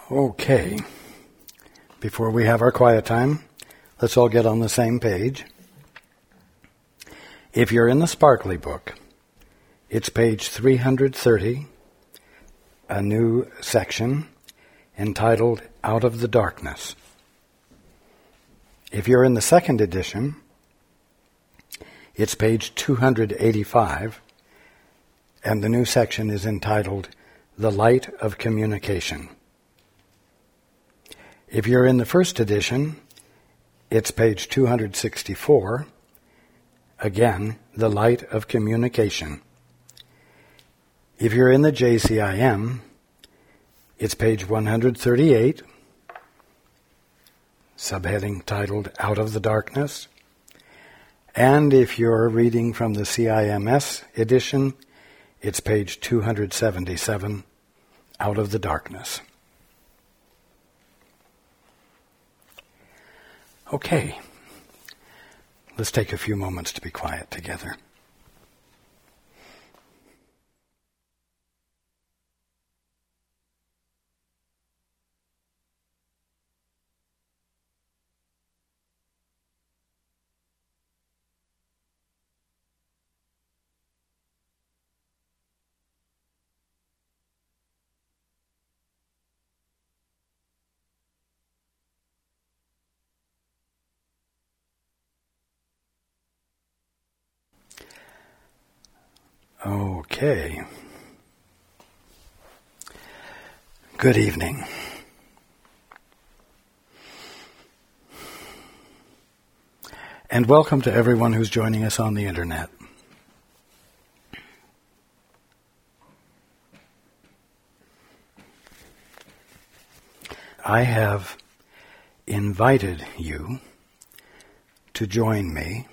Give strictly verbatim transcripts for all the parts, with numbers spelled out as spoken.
Okay. Before we have our quiet time, let's all get on the same page. If you're in the Sparkly book, it's page three hundred thirty, a new section entitled Out of the Darkness. If you're in the second edition, it's page two hundred eighty-five, and the new section is entitled The Light of Communication. If you're in the first edition, it's page two hundred sixty-four, again, The Light of Communication. If you're in the J C I M, it's page one hundred thirty-eight, subheading titled Out of the Darkness. And if you're reading from the C I M S edition, it's page two hundred seventy-seven, Out of the Darkness. Okay, let's take a few moments to be quiet together. Okay. Good evening. And welcome to everyone who's joining us on the internet. I have invited you to join me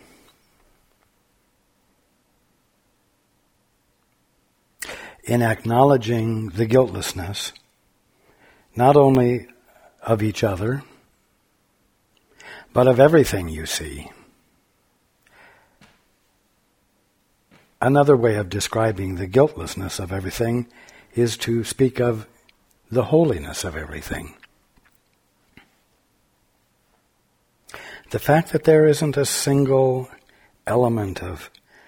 in acknowledging the guiltlessness, not only of each other, but of everything you see. Another way of describing the guiltlessness of everything is to speak of the holiness of everything. The fact that there isn't a single element of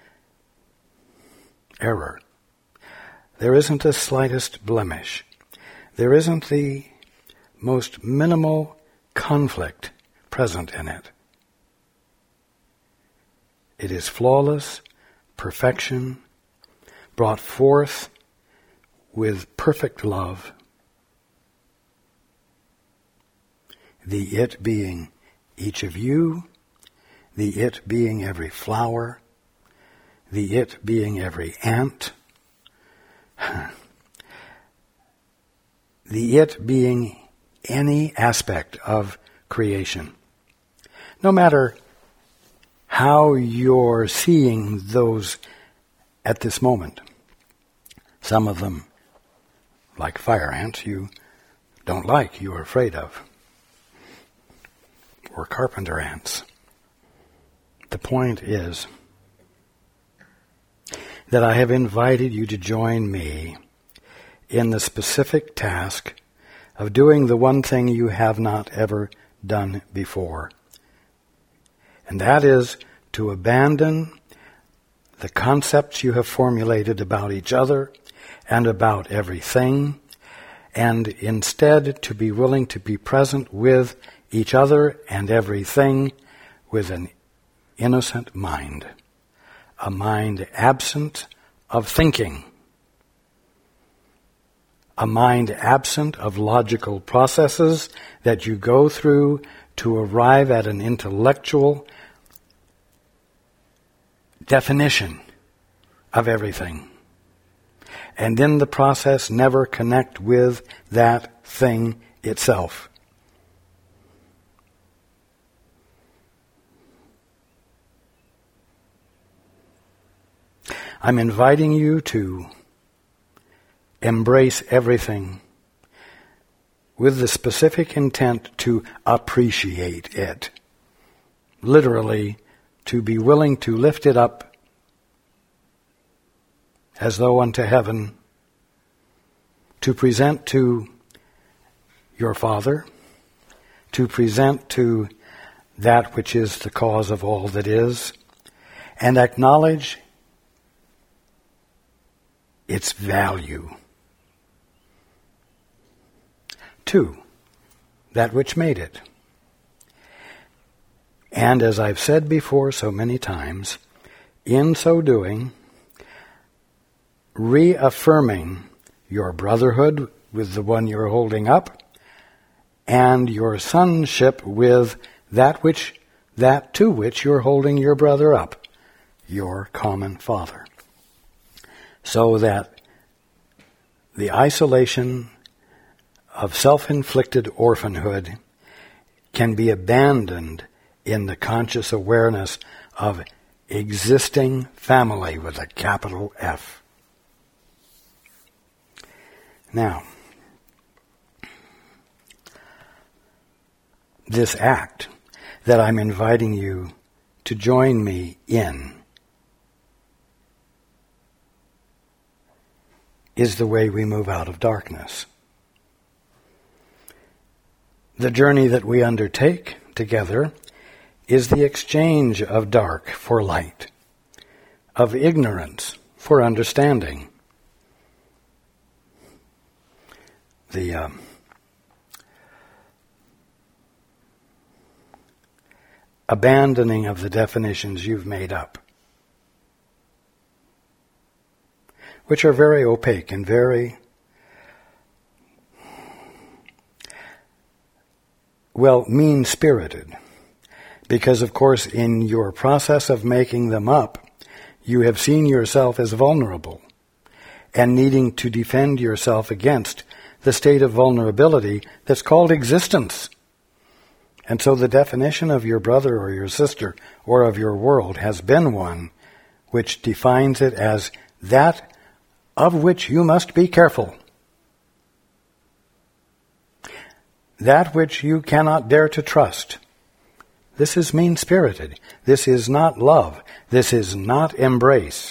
error, there isn't the slightest blemish. There isn't the most minimal conflict present in it. It is flawless, perfection, brought forth with perfect love. The it being each of you, the it being every flower, the it being every ant, the it being any aspect of creation. No matter how you're seeing those at this moment. Some of them, like fire ants, you don't like, you are afraid of. Or carpenter ants. The point is that I have invited you to join me in the specific task of doing the one thing you have not ever done before. And that is to abandon the concepts you have formulated about each other and about everything, and instead to be willing to be present with each other and everything with an innocent mind. A mind absent of thinking. A mind absent of logical processes that you go through to arrive at an intellectual definition of everything. And in the process never connect with that thing itself. I'm inviting you to embrace everything with the specific intent to appreciate it. Literally, to be willing to lift it up as though unto heaven, to present to your Father, to present to that which is the cause of all that is, and acknowledge its value. Two, that which made it. And as I've said before so many times, in so doing, reaffirming your brotherhood with the one you're holding up, and your sonship with that which, that to which you're holding your brother up, your common Father. So that the isolation of self-inflicted orphanhood can be abandoned in the conscious awareness of existing family with a capital F. Now, this act that I'm inviting you to join me in is the way we move out of darkness. The journey that we undertake together is the exchange of dark for light, of ignorance for understanding. The um, abandoning of the definitions you've made up, which are very opaque and very, well, mean-spirited. Because, of course, in your process of making them up, you have seen yourself as vulnerable and needing to defend yourself against the state of vulnerability that's called existence. And so the definition of your brother or your sister or of your world has been one which defines it as that of which you must be careful. That which you cannot dare to trust. This is mean-spirited. This is not love. This is not embrace.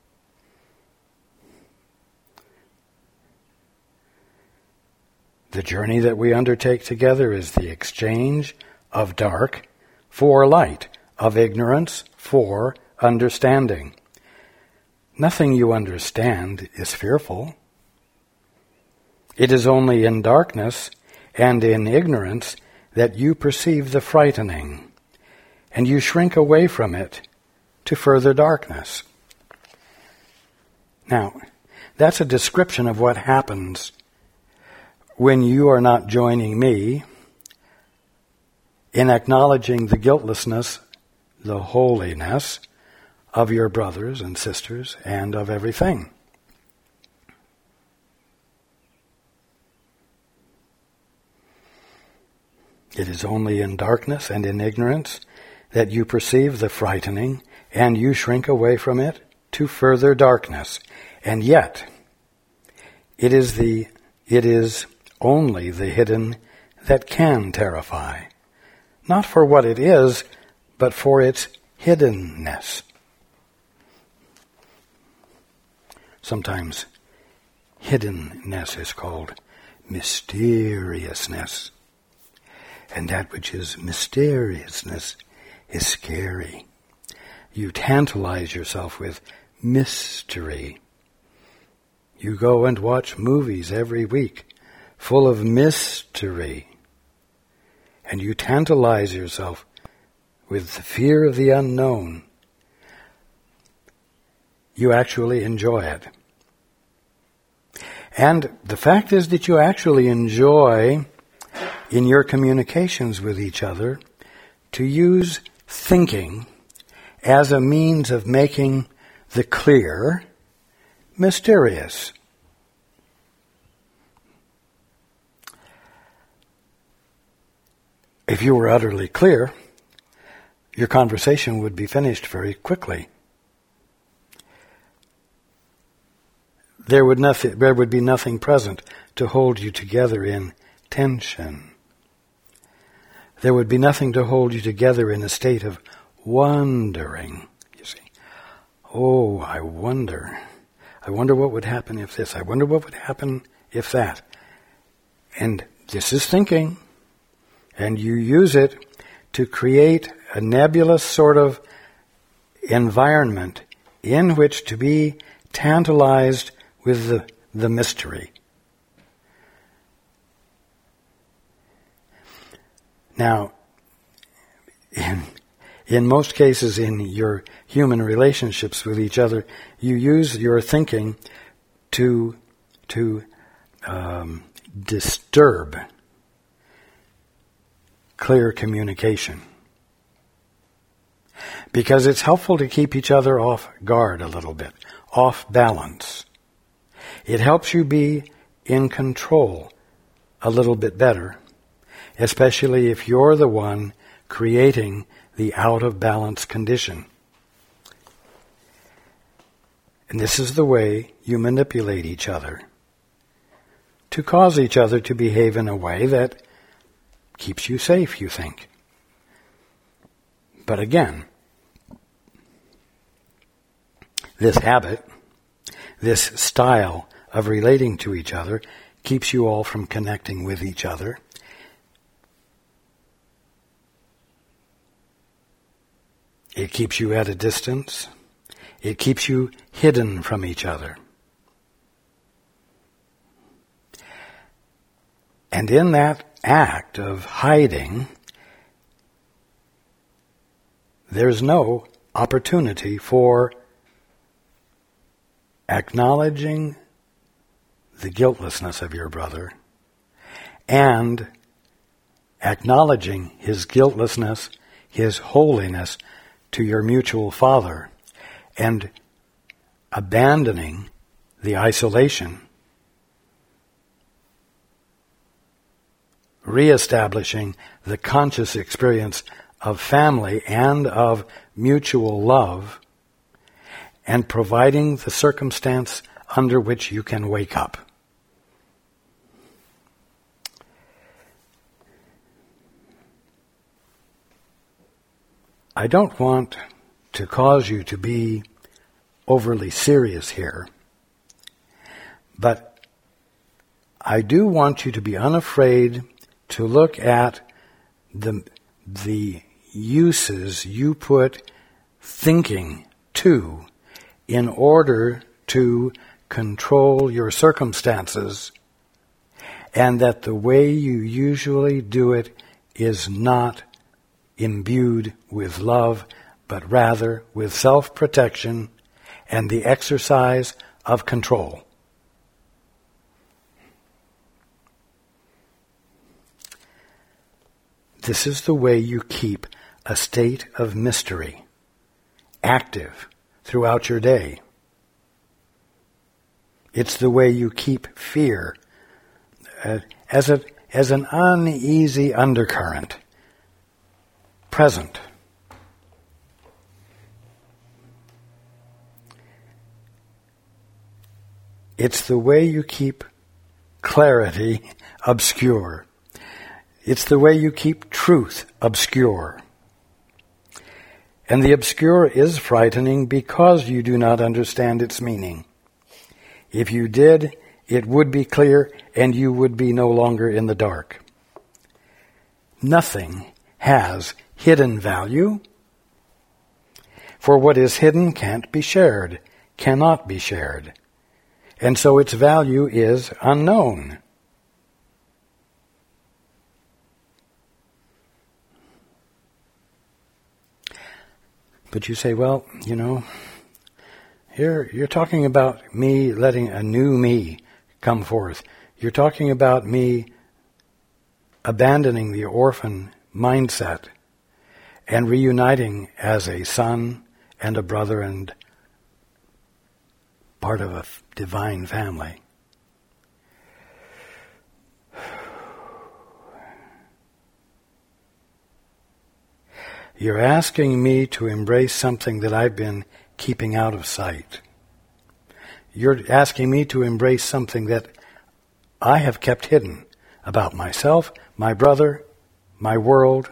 The journey that we undertake together is the exchange of dark for light, of ignorance for understanding. Nothing you understand is fearful. It is only in darkness and in ignorance that you perceive the frightening, and you shrink away from it to further darkness. Now, that's a description of what happens when you are not joining me in acknowledging the guiltlessness, the holiness of your brothers and sisters and of everything. It is only in darkness and in ignorance that you perceive the frightening and you shrink away from it to further darkness. And yet, it is the, it is only the hidden that can terrify. Not for what it is, but for its hiddenness. Sometimes hiddenness is called mysteriousness. And that which is mysteriousness is scary. You tantalize yourself with mystery. You go and watch movies every week full of mystery. And you tantalize yourself with the fear of the unknown. You actually enjoy it. And the fact is that you actually enjoy, in your communications with each other, to use thinking as a means of making the clear mysterious. If you were utterly clear, your conversation would be finished very quickly. There would nothing, there would be nothing present to hold you together in tension. There would be nothing to hold you together in a state of wondering. You see, oh, I wonder. I wonder what would happen if this. I wonder what would happen if that. And This is thinking, and you use it to create a nebulous sort of environment in which to be tantalized with the, the mystery. Now, in, in most cases in your human relationships with each other, you use your thinking to, to um, disturb clear communication. Because it's helpful to keep each other off guard a little bit, off balance. It helps you be in control a little bit better, especially if you're the one creating the out-of-balance condition. And this is the way you manipulate each other, to cause each other to behave in a way that keeps you safe, you think. But again, this habit, this style of relating to each other, keeps you all from connecting with each other. It keeps you at a distance. It keeps you hidden from each other. And in that act of hiding, there's no opportunity for acknowledging the guiltlessness of your brother and acknowledging his guiltlessness, his holiness to your mutual father, and abandoning the isolation, reestablishing the conscious experience of family and of mutual love, and providing the circumstance under which you can wake up. I don't want to cause you to be overly serious here, but I do want you to be unafraid to look at the, the uses you put thinking to in order to control your circumstances, and that the way you usually do it is not imbued with love, but rather with self-protection and the exercise of control. This is the way you keep a state of mystery active throughout your day. It's the way you keep fear uh, as a, as an uneasy undercurrent present. It's the way you keep clarity obscure. It's the way you keep truth obscure. And the obscure is frightening because you do not understand its meaning. If you did, it would be clear and you would be no longer in the dark. Nothing has hidden value, for what is hidden can't be shared, cannot be shared, and so its value is unknown. But you say, well, you know, here you're talking about me letting a new me come forth. You're talking about me abandoning the orphan mindset and reuniting as a son and a brother and part of a divine family. You're asking me to embrace something that I've been keeping out of sight. You're asking me to embrace something that I have kept hidden about myself, my brother, my world.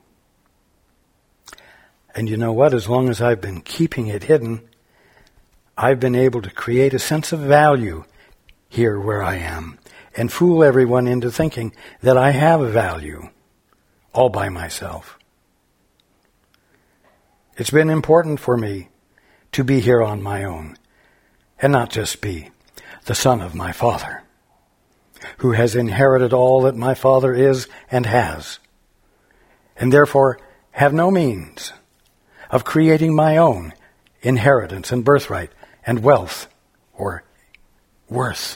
And you know what? As long as I've been keeping it hidden, I've been able to create a sense of value here where I am and fool everyone into thinking that I have a value all by myself. It's been important for me to be here on my own and not just be the son of my Father, who has inherited all that my Father is and has, and therefore have no means of creating my own inheritance and birthright and wealth or worth.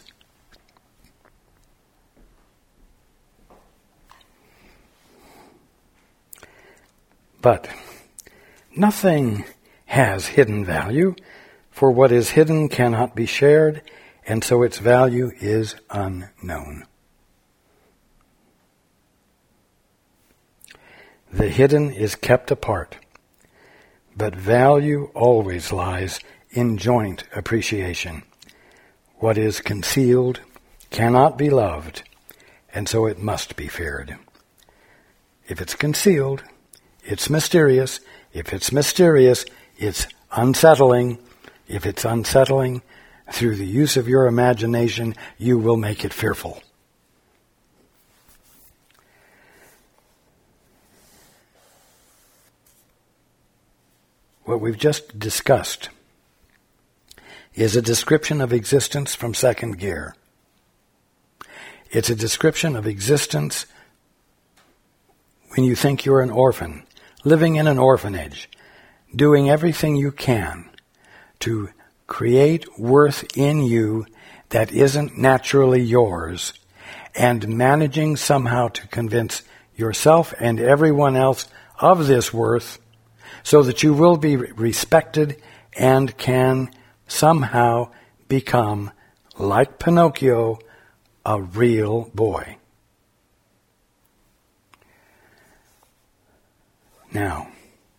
But nothing has hidden value, for what is hidden cannot be shared, and so its value is unknown. The hidden is kept apart, but value always lies in joint appreciation. What is concealed cannot be loved, and so it must be feared. If it's concealed, it's mysterious. If it's mysterious, it's unsettling. If it's unsettling, through the use of your imagination, you will make it fearful. What we've just discussed is a description of existence from second gear. It's a description of existence when you think you're an orphan, living in an orphanage, doing everything you can to create worth in you that isn't naturally yours, and managing somehow to convince yourself and everyone else of this worth so that you will be respected and can somehow become, like Pinocchio, a real boy. Now,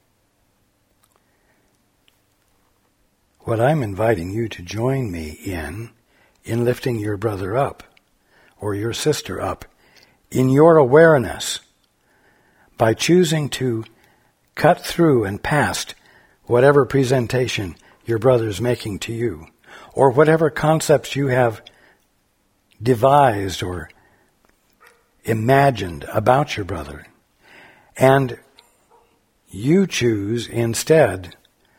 what I'm inviting you to join me in, in lifting your brother up or your sister up, in your awareness, by choosing to cut through and past whatever presentation your brother's making to you, or whatever concepts you have devised or imagined about your brother, and you choose instead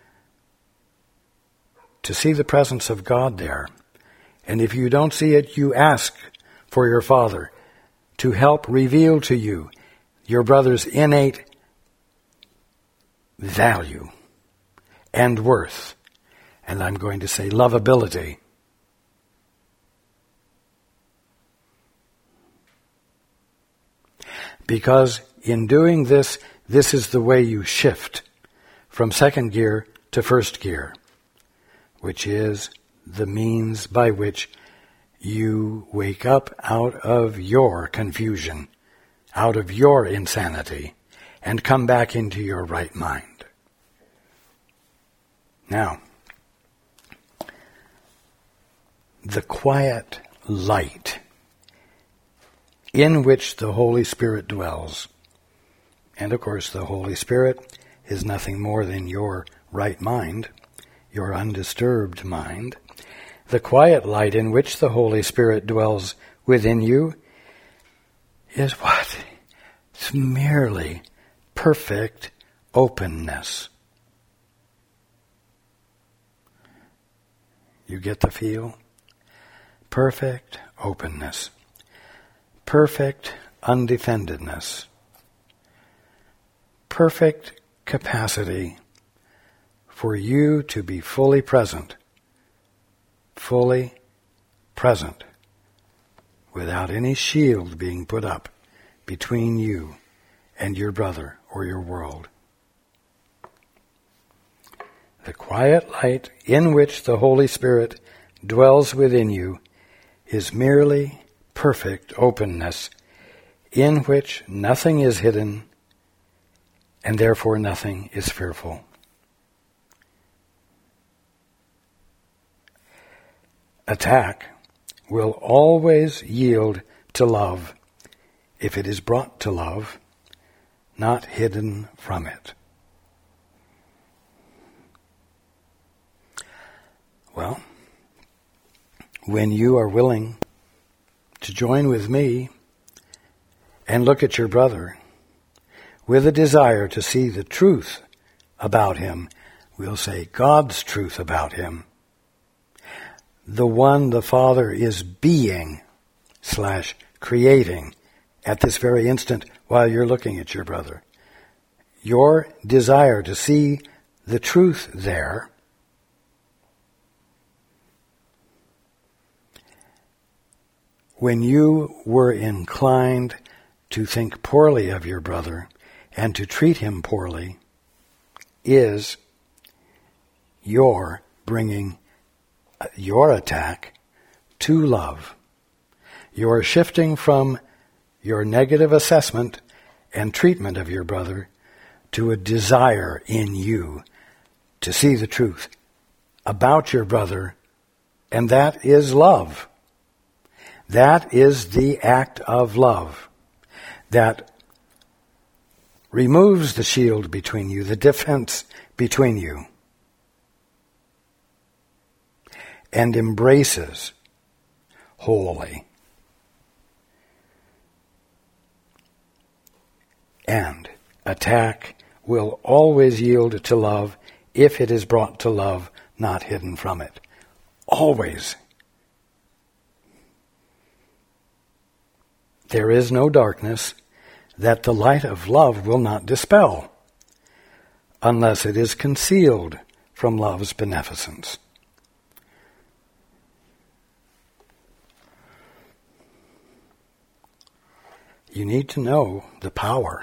to see the presence of God there. And if you don't see it, you ask for your Father to help reveal to you your brother's innate value and worth, and I'm going to say lovability. Because in doing this, this is the way you shift from second gear to first gear, which is the means by which you wake up out of your confusion, out of your insanity, and come back into your right mind. Now, the quiet light in which the Holy Spirit dwells, and of course the Holy Spirit is nothing more than your right mind, your undisturbed mind. The quiet light in which the Holy Spirit dwells within you is what? It's merely perfect openness. You get the feel? Perfect openness. Perfect undefendedness. Perfect capacity for you to be fully present, fully present, without any shield being put up between you and your brother or your world. The quiet light in which the Holy Spirit dwells within you is merely perfect openness, in which nothing is hidden and therefore nothing is fearful. Attack will always yield to love if it is brought to love, not hidden from it. Well, when you are willing to join with me and look at your brother with a desire to see the truth about him, we'll say God's truth about him, the one the Father is being slash creating at this very instant while you're looking at your brother. Your desire to see the truth there when you were inclined to think poorly of your brother and to treat him poorly is your bringing your attack to love. You're shifting from your negative assessment and treatment of your brother to a desire in you to see the truth about your brother, and that is love. That is the act of love that removes the shield between you, the defense between you, and embraces wholly. And attack will always yield to love if it is brought to love, not hidden from it. Always. There is no darkness that the light of love will not dispel, unless it is concealed from love's beneficence. You need to know the power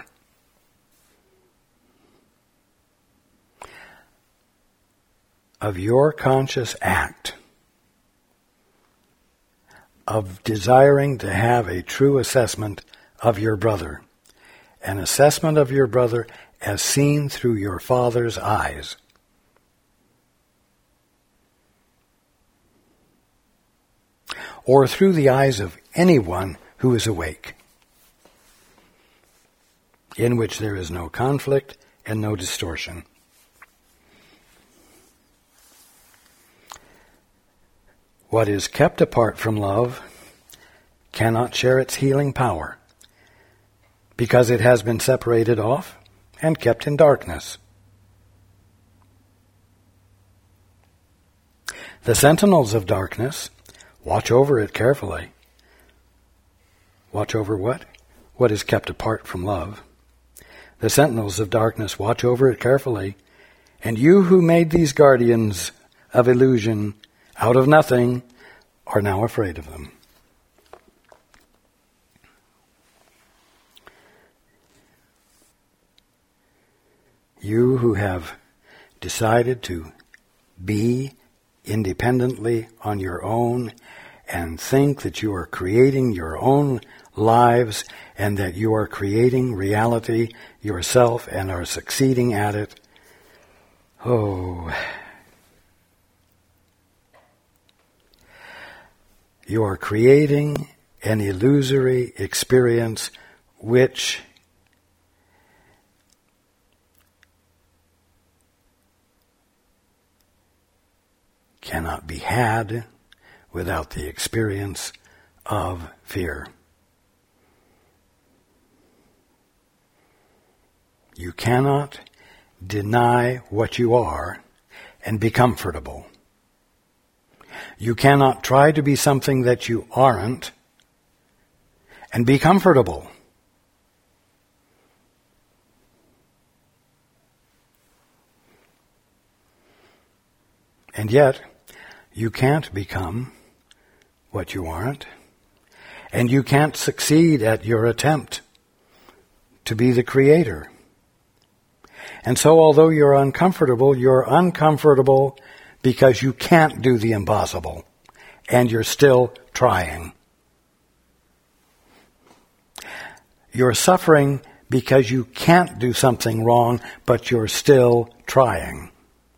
of your conscious act of desiring to have a true assessment of your brother, an assessment of your brother as seen through your Father's eyes. Or through the eyes of anyone who is awake, in which there is no conflict and no distortion. What is kept apart from love cannot share its healing power, because it has been separated off and kept in darkness. The sentinels of darkness watch over it carefully. Watch over what? What is kept apart from love. The sentinels of darkness watch over it carefully, and you who made these guardians of illusion out of nothing are now afraid of them. You who have decided to be independently on your own and think that you are creating your own lives and that you are creating reality yourself and are succeeding at it, oh, you are creating an illusory experience which cannot be had without the experience of fear. You cannot deny what you are and be comfortable. You cannot try to be something that you aren't and be comfortable. And yet, you can't become what you aren't, and you can't succeed at your attempt to be the creator. And so although you're uncomfortable, you're uncomfortable because you can't do the impossible, and you're still trying. You're suffering because you can't do something wrong, but you're still trying.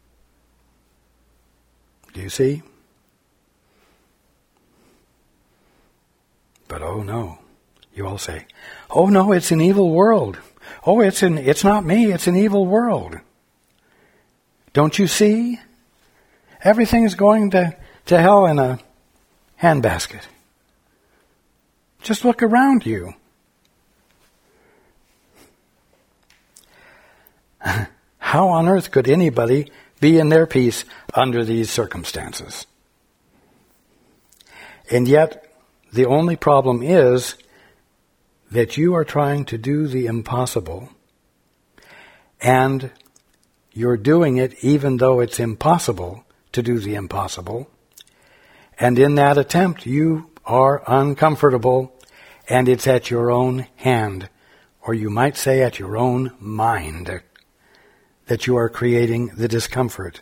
Do you see? But oh no, you all say, oh no, it's an evil world. Oh, it's an, it's not me, it's an evil world. Don't you see? everything's going to, to hell in a handbasket. Just look around you. How on earth could anybody be in their peace under these circumstances? And yet, the only problem is that you are trying to do the impossible, and you're doing it even though it's impossible to do the impossible. And in that attempt, you are uncomfortable, and it's at your own hand, or you might say at your own mind, that you are creating the discomfort.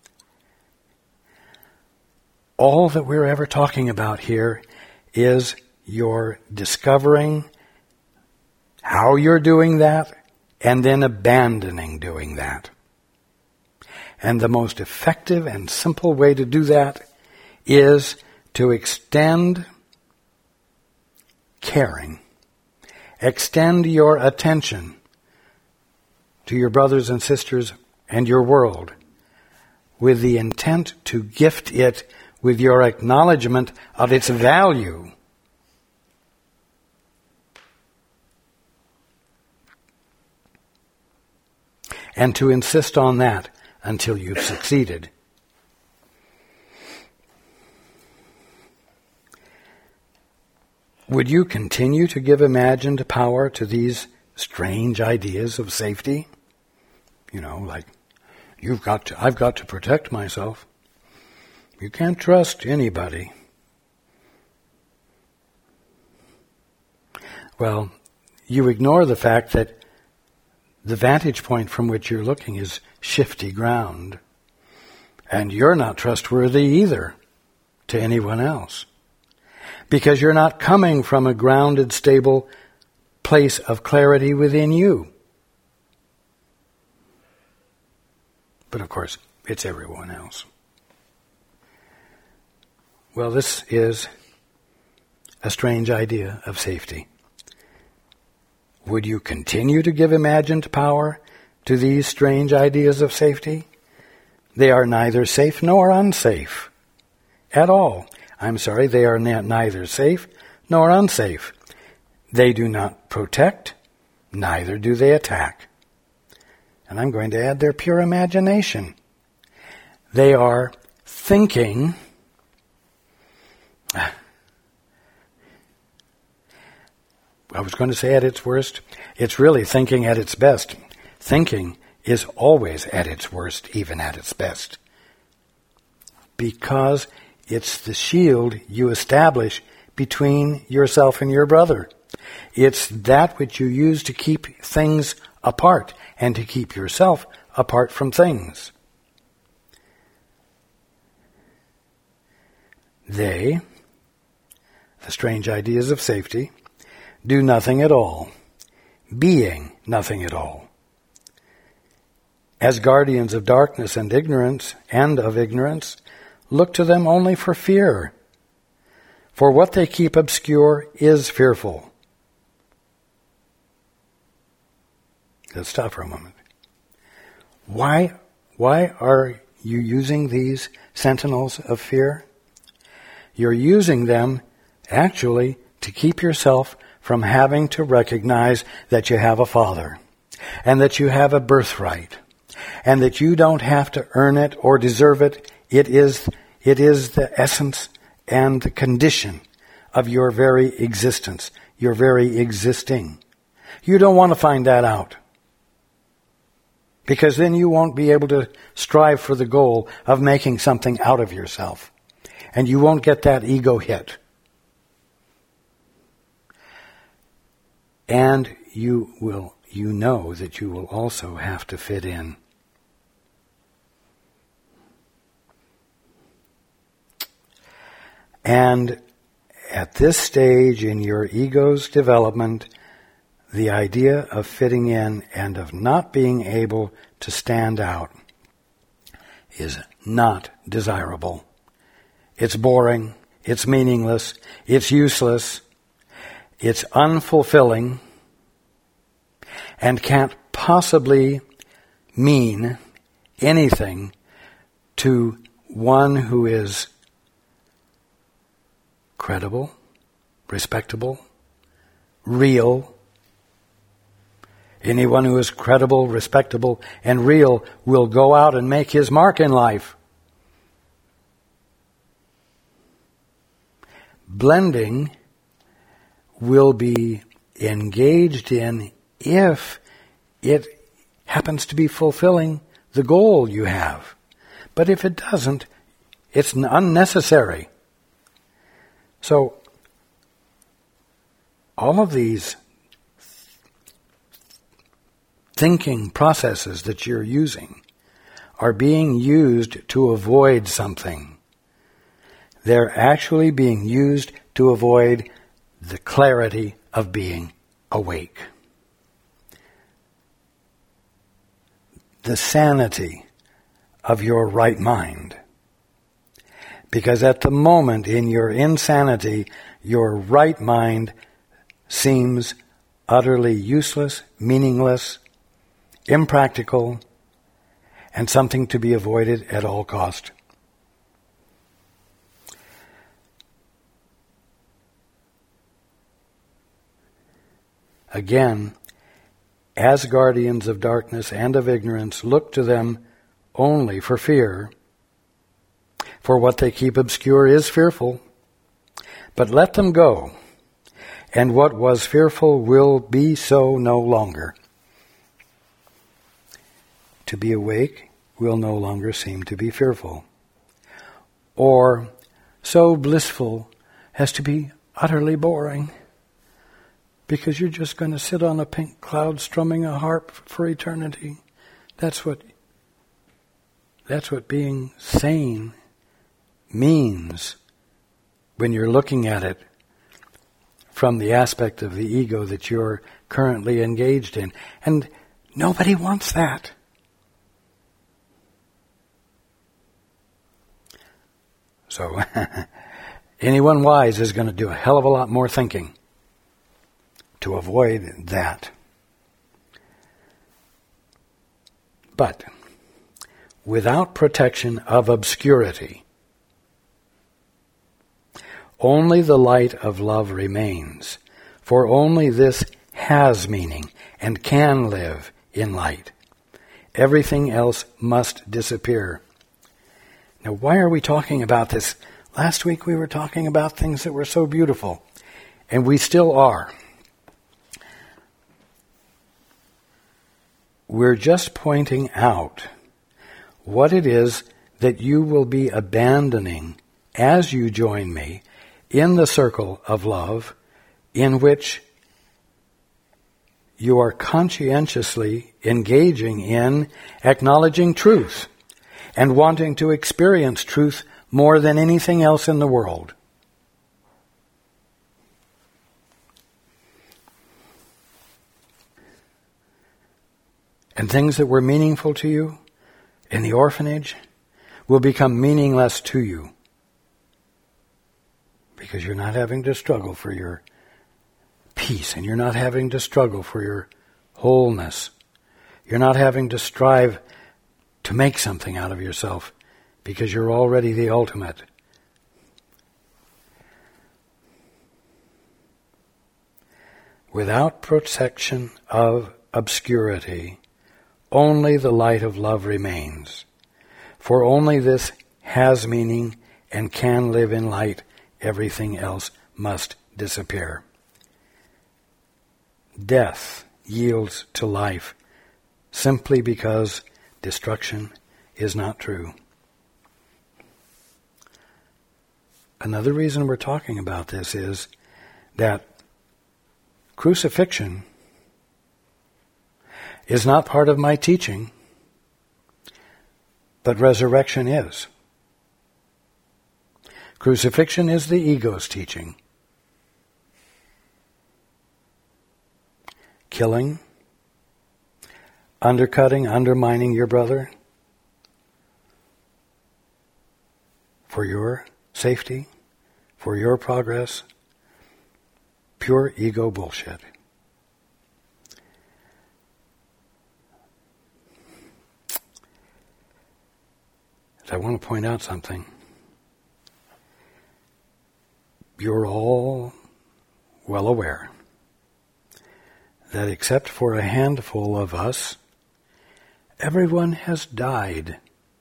All that we're ever talking about here is you're discovering how you're doing that and then abandoning doing that. And the most effective and simple way to do that is to extend caring, extend your attention to your brothers and sisters and your world with the intent to gift it with your acknowledgement of its value. And to insist on that until you've succeeded. Would you continue to give imagined power to these strange ideas of safety? You know, like, you've got to, I've got to protect myself. You can't trust anybody. Well, you ignore the fact that the vantage point from which you're looking is shifty ground. And you're not trustworthy either to anyone else. Because you're not coming from a grounded, stable place of clarity within you. But of course, it's everyone else. Well, this is a strange idea of safety. Would you continue to give imagined power to these strange ideas of safety? They are neither safe nor unsafe at all. I'm sorry, they are neither safe nor unsafe. They do not protect, neither do they attack. And I'm going to add their pure imagination. They are thinking. I was going to say at its worst. It's really thinking at its best. Thinking is always at its worst, even at its best. Because it's the shield you establish between yourself and your brother. It's that which you use to keep things apart and to keep yourself apart from things. They, the strange ideas of safety, do nothing at all, being nothing at all. As guardians of darkness and ignorance, and of ignorance, look to them only for fear. For what they keep obscure is fearful. Let's stop for a moment. Why, why are you using these sentinels of fear? You're using them actually to keep yourself from having to recognize that you have a father and that you have a birthright and that you don't have to earn it or deserve it. It is, it is the essence and the condition of your very existence, your very existing. You don't want to find that out, because then you won't be able to strive for the goal of making something out of yourself, and you won't get that ego hit. And you will, you know that you will also have to fit in. And at this stage in your ego's development, the idea of fitting in and of not being able to stand out is not desirable. It's boring, it's meaningless, it's useless, it's unfulfilling, and can't possibly mean anything to one who is credible, respectable, real. Anyone who is credible, respectable, and real will go out and make his mark in life. Blending will be engaged in if it happens to be fulfilling the goal you have. But if it doesn't, it's unnecessary. So, all of these thinking processes that you're using are being used to avoid something. They're actually being used to avoid the clarity of being awake. The sanity of your right mind. Because at the moment in your insanity, your right mind seems utterly useless, meaningless, impractical, and something to be avoided at all cost. Again, as guardians of darkness and of ignorance, look to them only for fear. For what they keep obscure is fearful. But let them go, and what was fearful will be so no longer. To be awake will no longer seem to be fearful, or so blissful as to be utterly boring, because you're just going to sit on a pink cloud strumming a harp for eternity. That's what that's what being sane means when you're looking at it from the aspect of the ego that you're currently engaged in. And nobody wants that. So, anyone wise is going to do a hell of a lot more thinking to avoid that. But without protection of obscurity, only the light of love remains, for only this has meaning and can live in light. Everything else must disappear. Now, why are we talking about this? Last week we were talking about things that were so beautiful, and we still are. We're just pointing out what it is that you will be abandoning as you join me in the circle of love in which you are conscientiously engaging in acknowledging truth and wanting to experience truth more than anything else in the world. And things that were meaningful to you in the orphanage will become meaningless to you because you're not having to struggle for your peace, and you're not having to struggle for your wholeness. You're not having to strive to make something out of yourself because you're already the ultimate. Without protection of obscurity, only the light of love remains. For only this has meaning and can live in light. Everything else must disappear. Death yields to life simply because destruction is not true. Another reason we're talking about this is that crucifixion is not part of my teaching, but resurrection is. Crucifixion is the ego's teaching. Killing, undercutting, undermining your brother for your safety, for your progress, pure ego bullshit. I want to point out something. You're all well aware that except for a handful of us, everyone has died.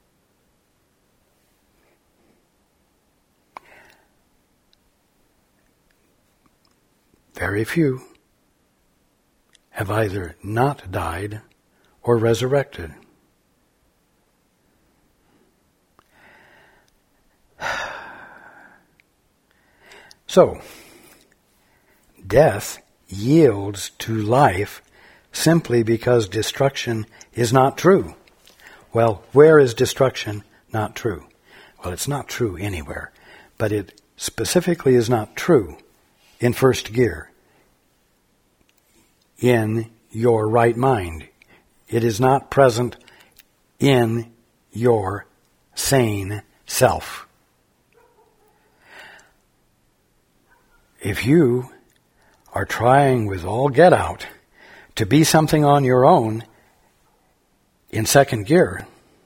Very few have either not died or resurrected. So, death yields to life simply because destruction is not true. Well, where is destruction not true? Well, it's not true anywhere, but it specifically is not true in first gear, in your right mind. It is not present in your sane self. If you are trying with all get out to be something on your own in second gear,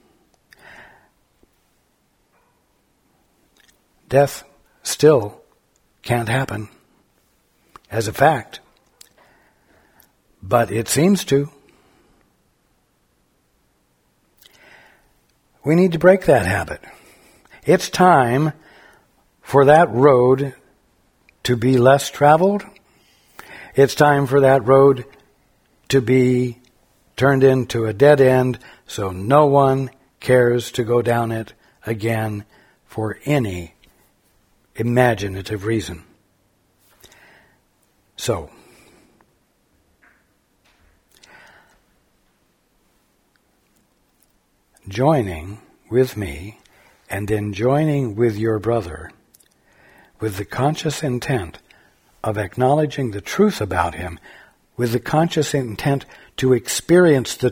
death still can't happen as a fact. But it seems to. We need to break that habit. It's time for that road to be less traveled. It's time for that road to be turned into a dead end so no one cares to go down it again for any imaginative reason. So, joining with me and then joining with your brother with the conscious intent of acknowledging the truth about him, with the conscious intent to experience the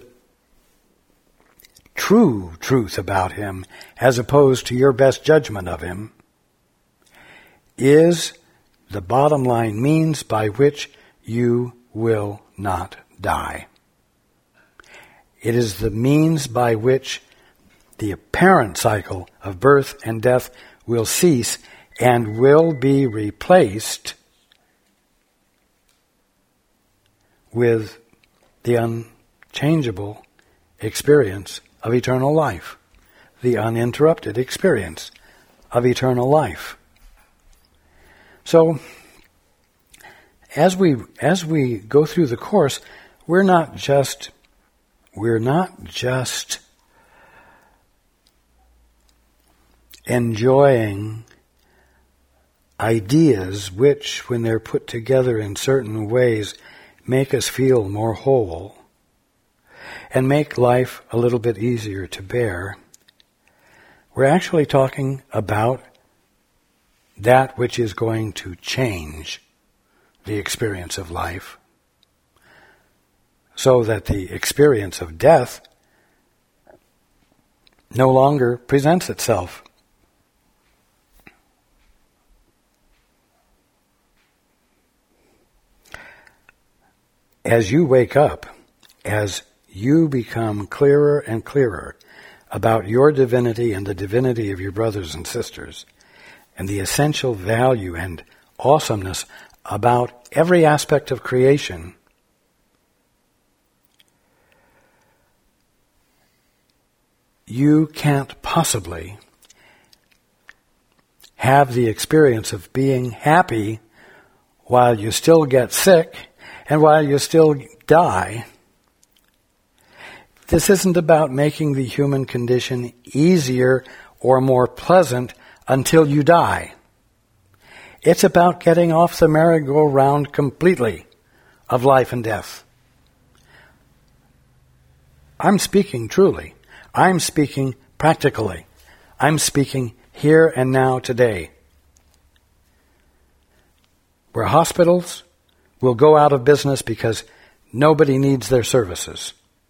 true truth about him as opposed to your best judgment of him, is the bottom line means by which you will not die. It is the means by which the apparent cycle of birth and death will cease and will be replaced with the unchangeable experience of eternal life, the uninterrupted experience of eternal life. So, as we as we go through the course, we're not just we're not just enjoying ideas which, when they're put together in certain ways, make us feel more whole and make life a little bit easier to bear. We're actually talking about that which is going to change the experience of life so that the experience of death no longer presents itself. As you wake up, as you become clearer and clearer about your divinity and the divinity of your brothers and sisters, and the essential value and awesomeness about every aspect of creation, you can't possibly have the experience of being happy while you still get sick and while you still die. This isn't about making the human condition easier or more pleasant until you die. It's about getting off the merry-go-round completely of life and death. I'm speaking truly. I'm speaking practically. I'm speaking here and now today. Where hospitals will go out of business because nobody needs their services.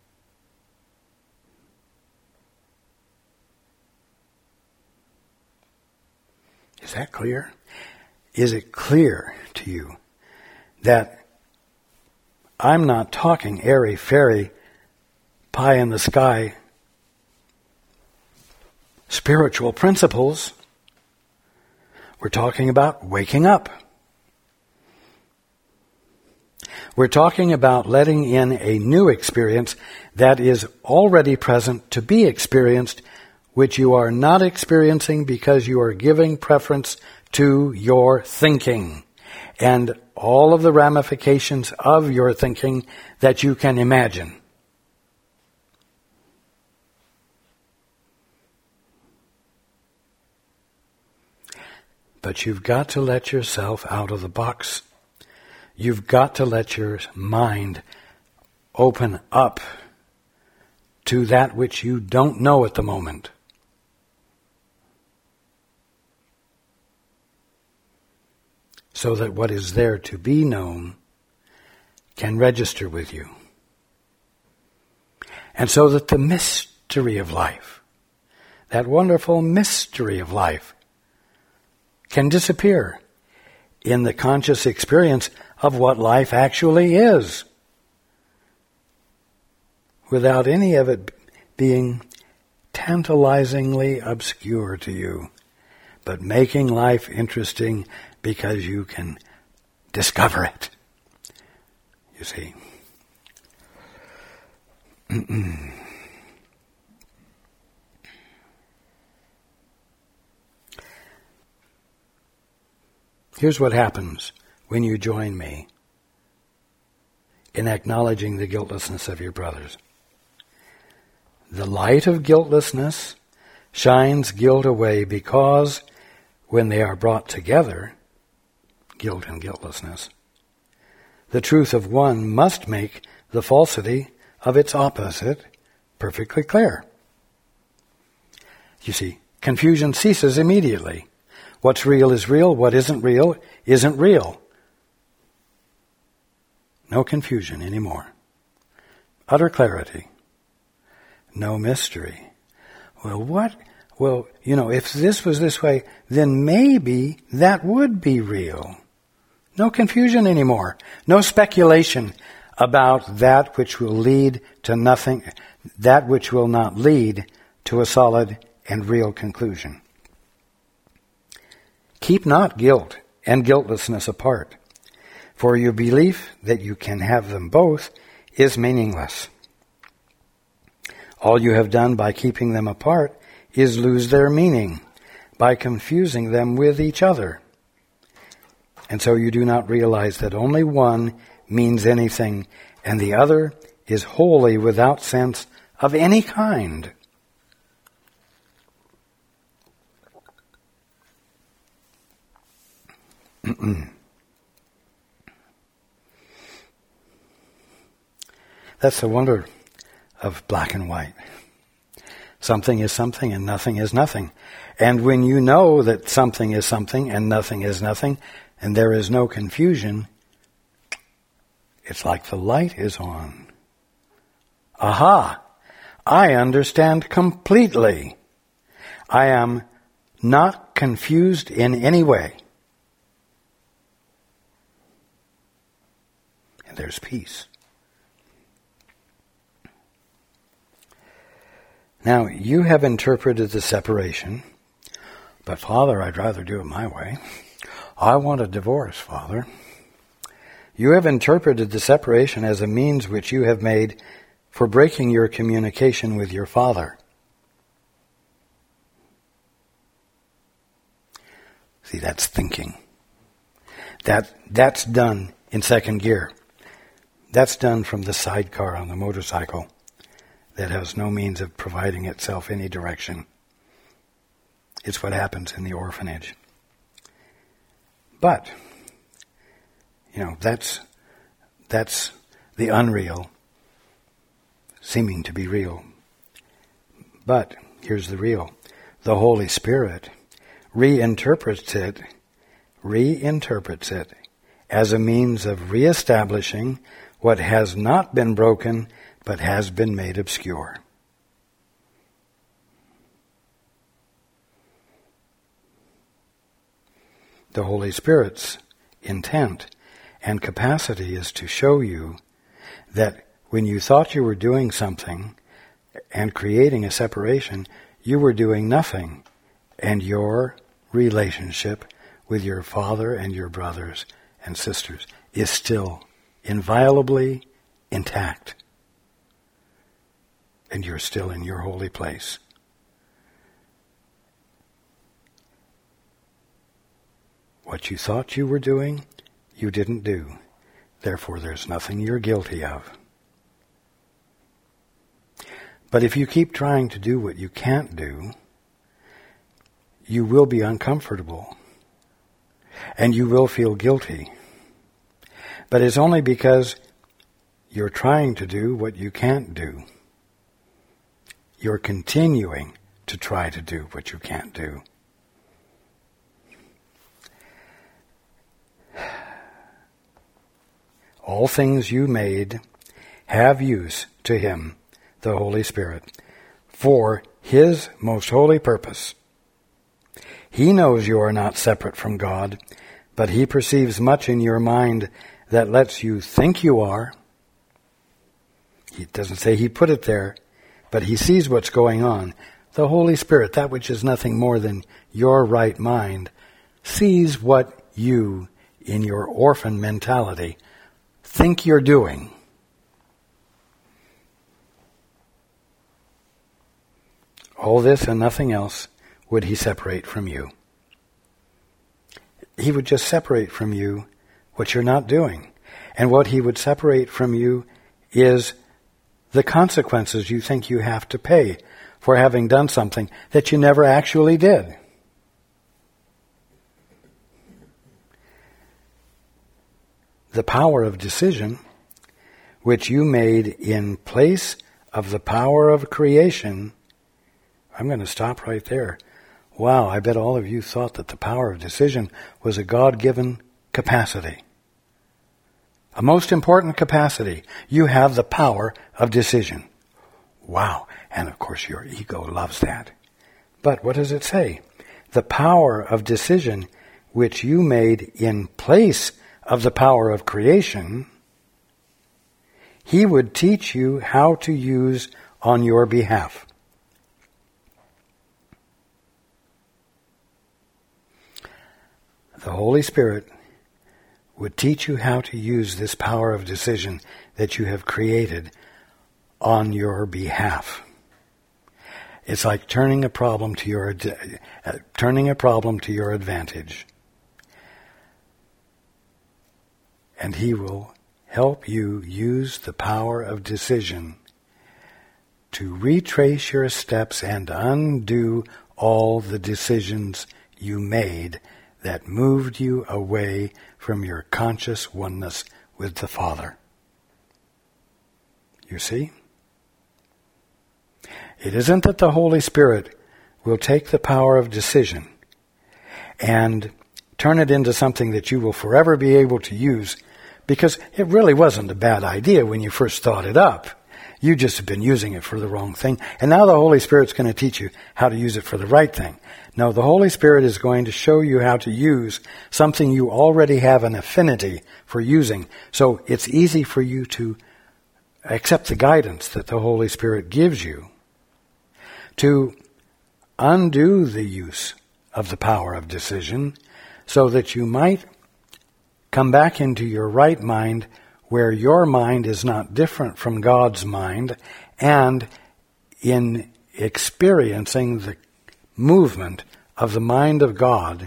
Is that clear? Is it clear to you that I'm not talking airy-fairy, pie-in-the-sky spiritual principles. We're talking about waking up. We're talking about letting in a new experience that is already present to be experienced, which you are not experiencing because you are giving preference to your thinking and all of the ramifications of your thinking that you can imagine. But you've got to let yourself out of the box. You've got to let your mind open up to that which you don't know at the moment. So that what is there to be known can register with you. And so that the mystery of life, that wonderful mystery of life, can disappear in the conscious experience of what life actually is, without any of it being tantalizingly obscure to you, but making life interesting because you can discover it. You see. Here's what happens when you join me in acknowledging the guiltlessness of your brothers. The light of guiltlessness shines guilt away because when they are brought together, guilt and guiltlessness, the truth of one must make the falsity of its opposite perfectly clear. You see, confusion ceases immediately. What's real is real, what isn't real isn't real. No confusion anymore. Utter clarity. No mystery. Well, what? Well, you know, if this was this way, then maybe that would be real. No confusion anymore. No speculation about that which will lead to nothing, that which will not lead to a solid and real conclusion. Keep not guilt and guiltlessness apart, for your belief that you can have them both is meaningless. All you have done by keeping them apart is lose their meaning by confusing them with each other. And so you do not realize that only one means anything and the other is wholly without sense of any kind. That's the wonder of black and white. Something is something and nothing is nothing. And when you know that something is something and nothing is nothing, and there is no confusion, it's like the light is on. Aha! I understand completely. I am not confused in any way. And there's peace. Now, you have interpreted the separation, but Father, I'd rather do it my way. I want a divorce, Father. You have interpreted the separation as a means which you have made for breaking your communication with your Father. See, that's thinking. That that's done in second gear. That's done from the sidecar on the motorcycle that has no means of providing itself any direction. It's what happens in the orphanage. But, you know, that's that's the unreal seeming to be real. But here's the real. The Holy Spirit reinterprets it, reinterprets it as a means of reestablishing what has not been broken but has been made obscure. The Holy Spirit's intent and capacity is to show you that when you thought you were doing something and creating a separation, you were doing nothing, and your relationship with your father and your brothers and sisters is still inviolably intact. And you're still in your holy place. What you thought you were doing, you didn't do. Therefore, there's nothing you're guilty of. But if you keep trying to do what you can't do, you will be uncomfortable. And you will feel guilty. But it's only because you're trying to do what you can't do. You're continuing to try to do what you can't do. All things you made have use to Him, the Holy Spirit, for His most holy purpose. He knows you are not separate from God, but He perceives much in your mind that lets you think you are. He doesn't say He put it there, but He sees what's going on. The Holy Spirit, that which is nothing more than your right mind, sees what you, in your orphan mentality, think you're doing. All this and nothing else would He separate from you. He would just separate from you what you're not doing. And what He would separate from you is the consequences you think you have to pay for having done something that you never actually did. The power of decision, which you made in place of the power of creation. I'm going to stop right there. Wow, I bet all of you thought that the power of decision was a God-given capacity. A most important capacity. You have the power of decision. Wow. And of course your ego loves that. But what does it say? The power of decision which you made in place of the power of creation, He would teach you how to use on your behalf. The Holy Spirit would teach you how to use this power of decision that you have created on your behalf. It's like turning a problem to your uh, turning a problem to your advantage. And He will help you use the power of decision to retrace your steps and undo all the decisions you made that moved you away from your conscious oneness with the Father. You see? It isn't that the Holy Spirit will take the power of decision and turn it into something that you will forever be able to use, because it really wasn't a bad idea when you first thought it up. You just have been using it for the wrong thing. And now the Holy Spirit's going to teach you how to use it for the right thing. No, the Holy Spirit is going to show you how to use something you already have an affinity for using. So it's easy for you to accept the guidance that the Holy Spirit gives you to undo the use of the power of decision so that you might come back into your right mind, where your mind is not different from God's mind, and in experiencing the movement of the mind of God,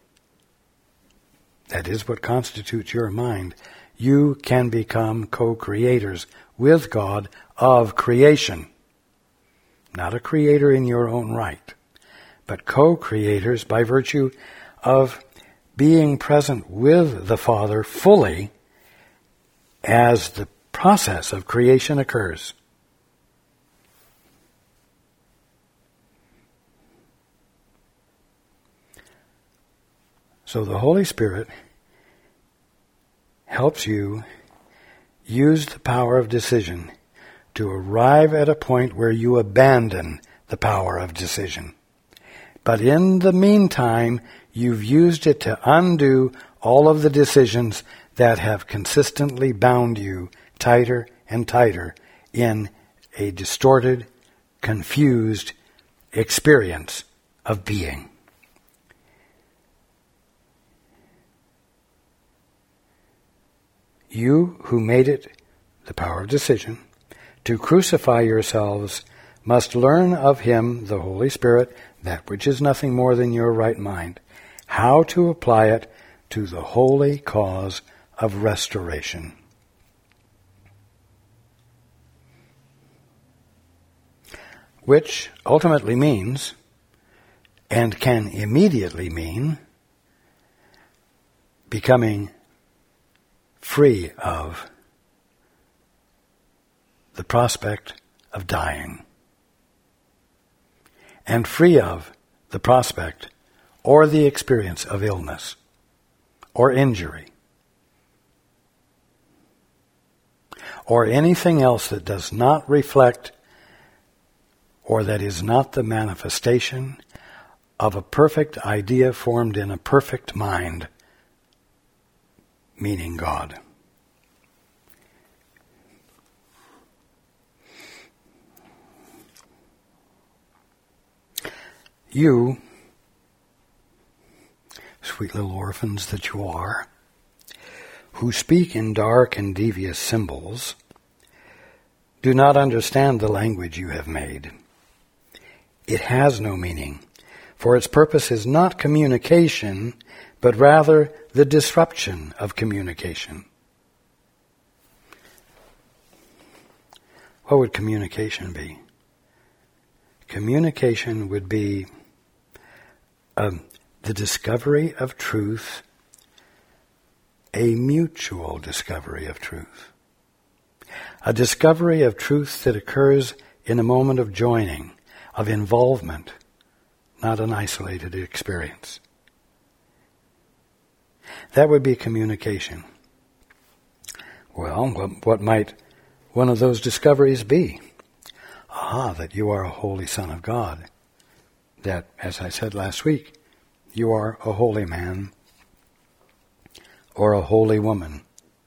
that is what constitutes your mind, you can become co-creators with God of creation. Not a creator in your own right, but co-creators by virtue of being present with the Father fully as the process of creation occurs. So the Holy Spirit helps you use the power of decision to arrive at a point where you abandon the power of decision. But in the meantime, you've used it to undo all of the decisions that have consistently bound you tighter and tighter in a distorted, confused, experience of being. You who made it the power of decision to crucify yourselves must learn of him, the Holy Spirit, that which is nothing more than your right mind, how to apply it to the holy cause of restoration. Which ultimately means, and can immediately mean, becoming free of the prospect of dying, and free of the prospect or the experience of illness or injury or anything else that does not reflect or that is not the manifestation of a perfect idea formed in a perfect mind, meaning God. You, sweet little orphans that you are, who speak in dark and devious symbols, do not understand the language you have made. It has no meaning, for its purpose is not communication, but rather the disruption of communication. What would communication be? Communication would be um, the discovery of truth, a mutual discovery of truth. A discovery of truth that occurs in a moment of joining, of involvement, not an isolated experience. That would be communication. Well, what, what might one of those discoveries be? Ah, that you are a holy Son of God. That, as I said last week, you are a holy man or a holy woman.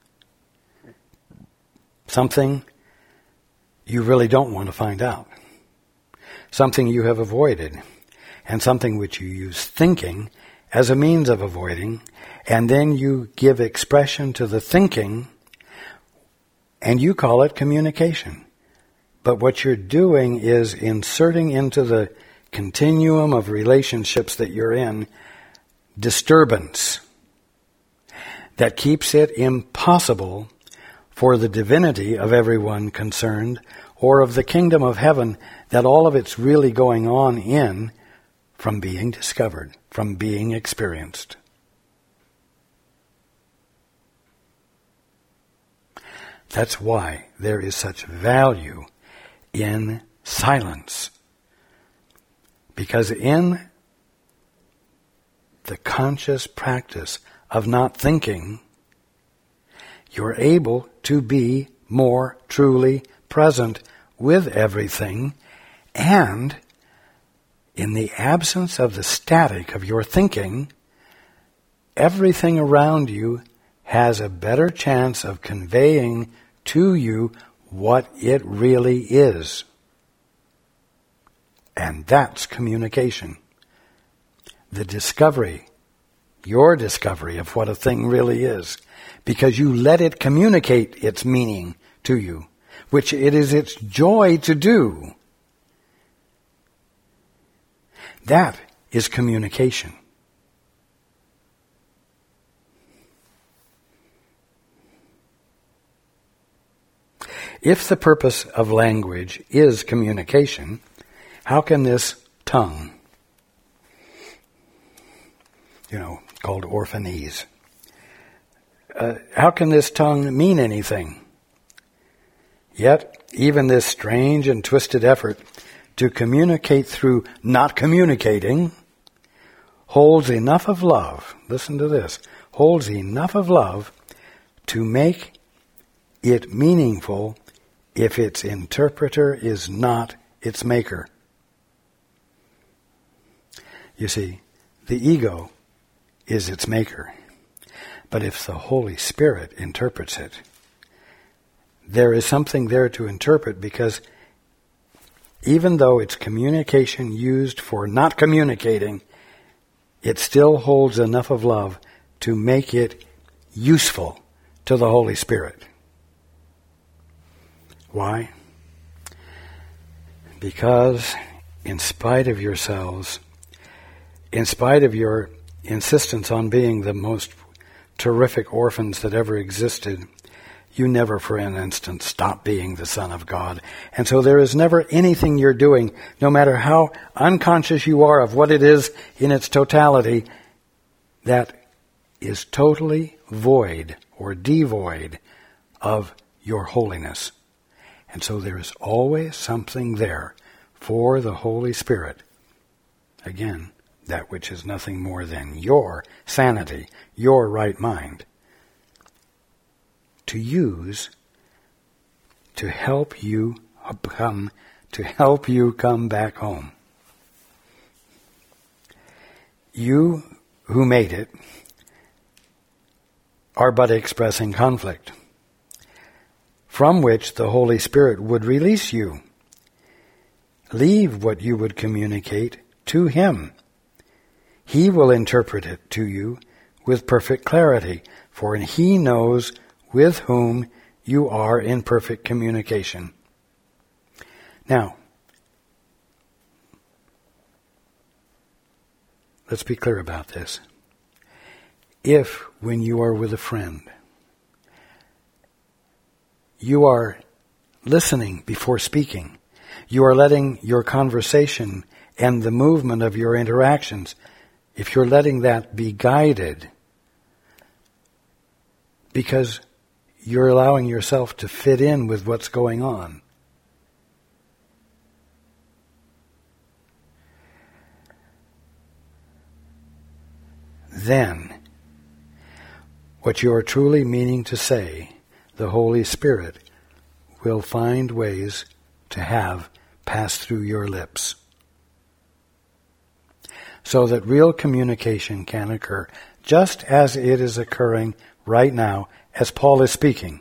Something you really don't want to find out. Something you have avoided. And something which you use thinking as a means of avoiding. And then you give expression to the thinking and you call it communication. But what you're doing is inserting into the continuum of relationships that you're in disturbance that keeps it impossible for the divinity of everyone concerned or of the kingdom of heaven that all of it's really going on in from being discovered, from being experienced. That's why there is such value in silence. Because in the conscious practice of not thinking, you're able to be more truly present with everything, and in the absence of the static of your thinking, everything around you has a better chance of conveying to you what it really is. And that's communication. The discovery, your discovery of what a thing really is, because you let it communicate its meaning to you, which it is its joy to do. That is communication. If the purpose of language is communication, how can this tongue, you know, called orphanese, uh, how can this tongue mean anything? Yet, even this strange and twisted effort to communicate through not communicating holds enough of love, listen to this, holds enough of love to make it meaningful if its interpreter is not its maker. You see, the ego is its maker. But if the Holy Spirit interprets it, there is something there to interpret, because even though it's communication used for not communicating, it still holds enough of love to make it useful to the Holy Spirit. Why? Because in spite of yourselves, in spite of your insistence on being the most terrific orphans that ever existed, you never for an instant stop being the Son of God. And so there is never anything you're doing, no matter how unconscious you are of what it is in its totality, that is totally void or devoid of your holiness. And so there is always something there for the Holy Spirit. Again, that which is nothing more than your sanity, your right mind, to use to help you come, to help you come back home. You who made it are but expressing conflict, from which the Holy Spirit would release you. Leave what you would communicate to Him. He will interpret it to you with perfect clarity, for He knows with whom you are in perfect communication. Now, let's be clear about this. If, when you are with a friend, you are listening before speaking, you are letting your conversation and the movement of your interactions, if you're letting that be guided, because you're allowing yourself to fit in with what's going on, then what you are truly meaning to say, the Holy Spirit will find ways to have pass through your lips, so that real communication can occur, just as it is occurring right now as Paul is speaking.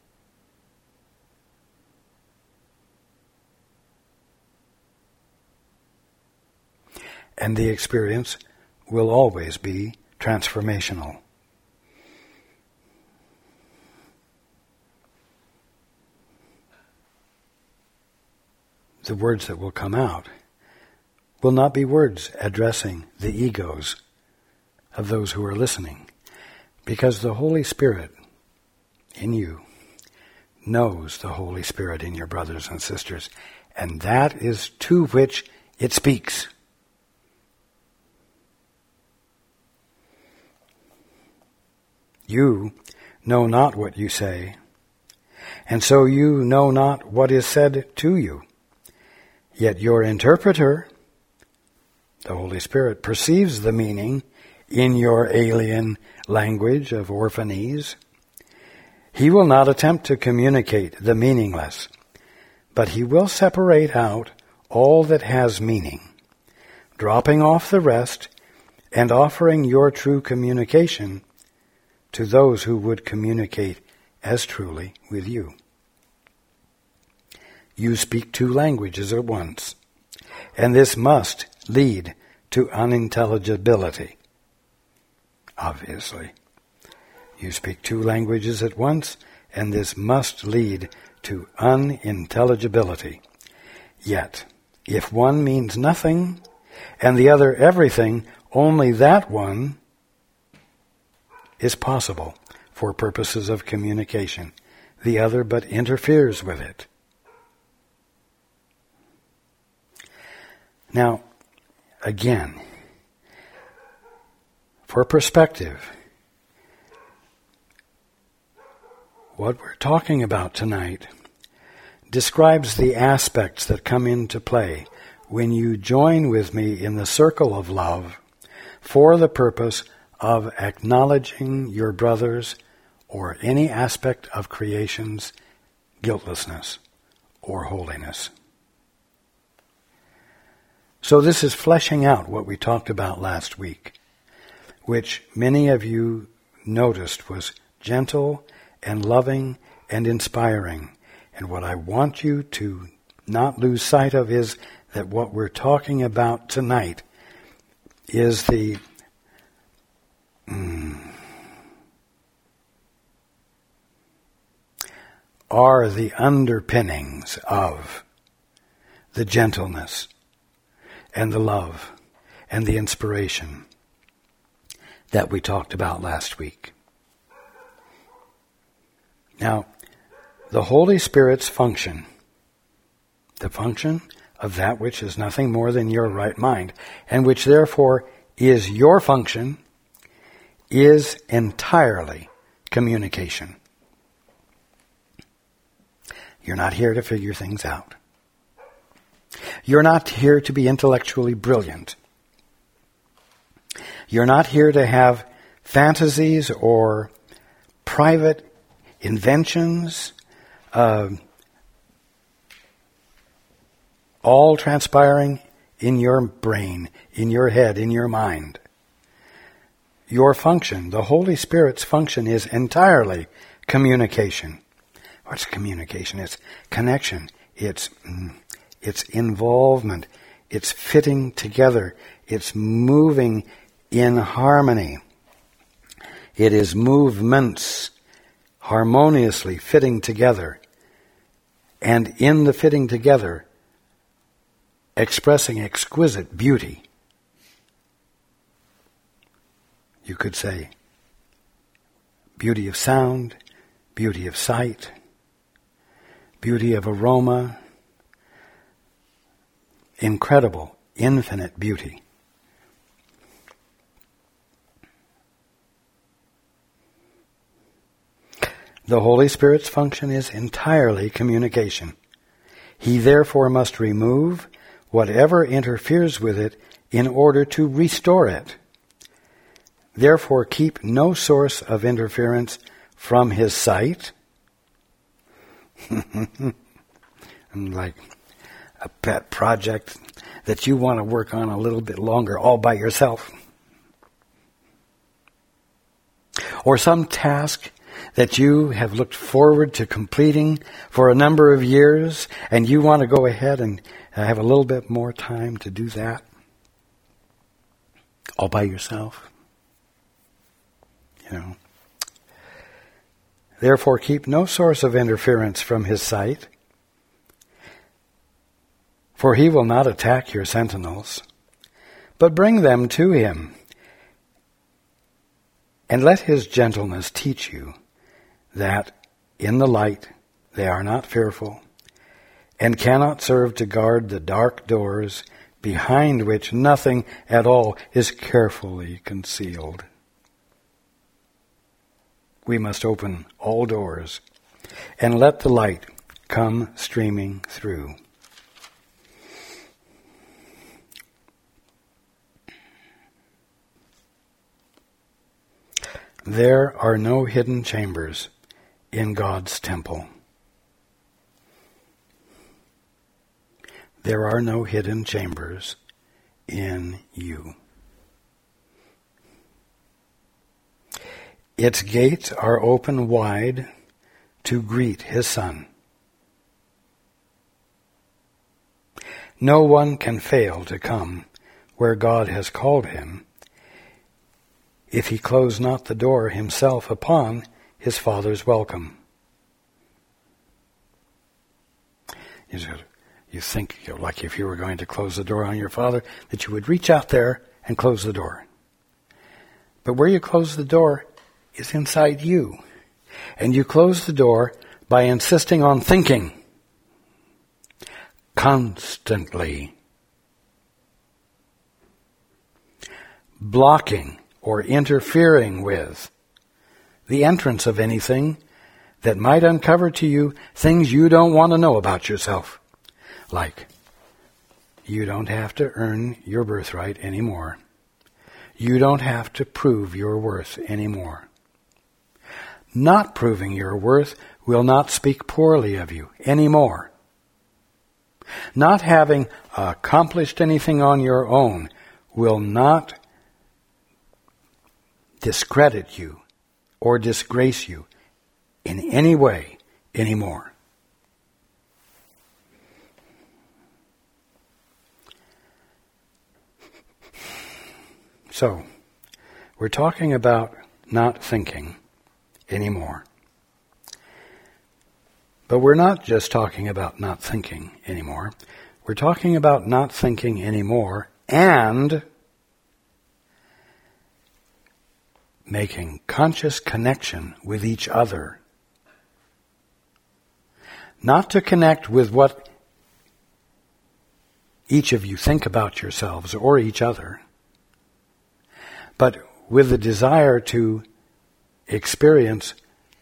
And the experience will always be transformational. The words that will come out will not be words addressing the egos of those who are listening, because the Holy Spirit in you knows the Holy Spirit in your brothers and sisters, and that is to which it speaks. You know not what you say, and so you know not what is said to you. Yet your interpreter, the Holy Spirit, perceives the meaning in your alien language of orphanese. He will not attempt to communicate the meaningless, but he will separate out all that has meaning, dropping off the rest and offering your true communication to those who would communicate as truly with you. You speak two languages at once, and this must lead to unintelligibility. Obviously. You speak two languages at once, and this must lead to unintelligibility. Yet, if one means nothing, and the other everything, only that one is possible for purposes of communication. The other but interferes with it. Now, again, for perspective, what we're talking about tonight describes the aspects that come into play when you join with me in the circle of love for the purpose of acknowledging your brother's or any aspect of creation's guiltlessness or holiness. So this is fleshing out what we talked about last week, which many of you noticed was gentle and loving and inspiring. And what I want you to not lose sight of is that what we're talking about tonight is the mm, are the underpinnings of the gentleness and the love and the inspiration that we talked about last week. Now, the Holy Spirit's function, the function of that which is nothing more than your right mind, and which therefore is your function, is entirely communication. You're not here to figure things out. You're not here to be intellectually brilliant. You're not here to have fantasies or private inventions, uh, all transpiring in your brain, in your head, in your mind. Your function, the Holy Spirit's function, is entirely communication. What's communication? It's connection. It's it's involvement. It's fitting together. It's moving in harmony. It is movements harmoniously fitting together. And in the fitting together, expressing exquisite beauty. You could say beauty of sound, beauty of sight, beauty of aroma, incredible, infinite beauty. The Holy Spirit's function is entirely communication. He therefore must remove whatever interferes with it in order to restore it. Therefore, keep no source of interference from his sight. Like a pet project that you want to work on a little bit longer all by yourself. Or some task that you have looked forward to completing for a number of years, and you want to go ahead and have a little bit more time to do that all by yourself. You know. Therefore, keep no source of interference from his sight, for he will not attack your sentinels, but bring them to him, and let his gentleness teach you that in the light they are not fearful, and cannot serve to guard the dark doors behind which nothing at all is carefully concealed. We must open all doors and let the light come streaming through. There are no hidden chambers in God's temple. There are no hidden chambers in you. Its gates are open wide to greet his Son. No one can fail to come where God has called him if he close not the door himself upon his Father's welcome. You think, you know, like if you were going to close the door on your Father, that you would reach out there and close the door. But where you close the door is inside you. And you close the door by insisting on thinking constantly, blocking or interfering with the entrance of anything that might uncover to you things you don't want to know about yourself. Like, you don't have to earn your birthright anymore. You don't have to prove your worth anymore. Not proving your worth will not speak poorly of you anymore. Not having accomplished anything on your own will not discredit you or disgrace you in any way anymore. So, we're talking about not thinking anymore. But we're not just talking about not thinking anymore. We're talking about not thinking anymore and making conscious connection with each other. Not to connect with what each of you think about yourselves or each other, but with the desire to experience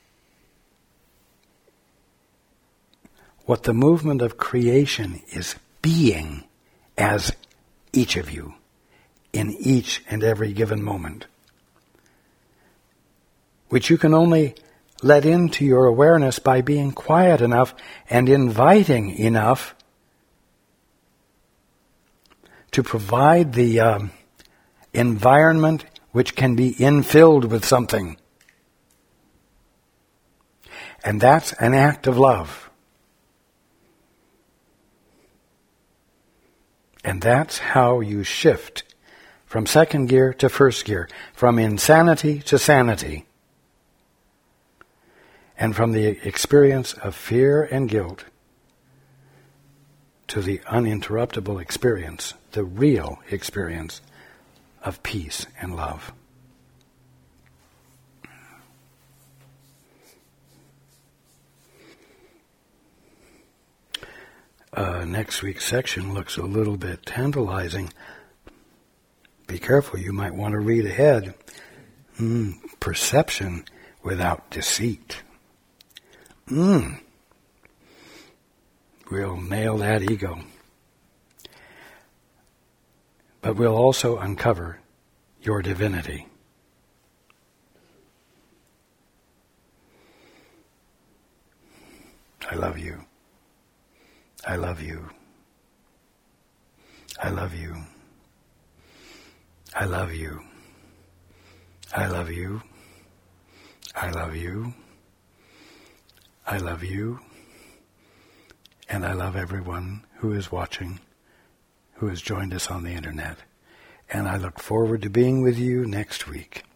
what the movement of creation is being as each of you in each and every given moment, which you can only let into your awareness by being quiet enough and inviting enough to provide the um, environment which can be infilled with something. And that's an act of love. And that's how you shift from second gear to first gear, from insanity to sanity, and from the experience of fear and guilt to the uninterruptible experience, the real experience of peace and love. Uh, next week's section looks a little bit tantalizing. Be careful, you might want to read ahead. Mm, perception without deceit. Mm. We'll nail that ego. But we'll also uncover your divinity. I love you. I love you. I love you. I love you. I love you. I love you. I love you. And I love everyone who is watching, who has joined us on the internet. And I look forward to being with you next week.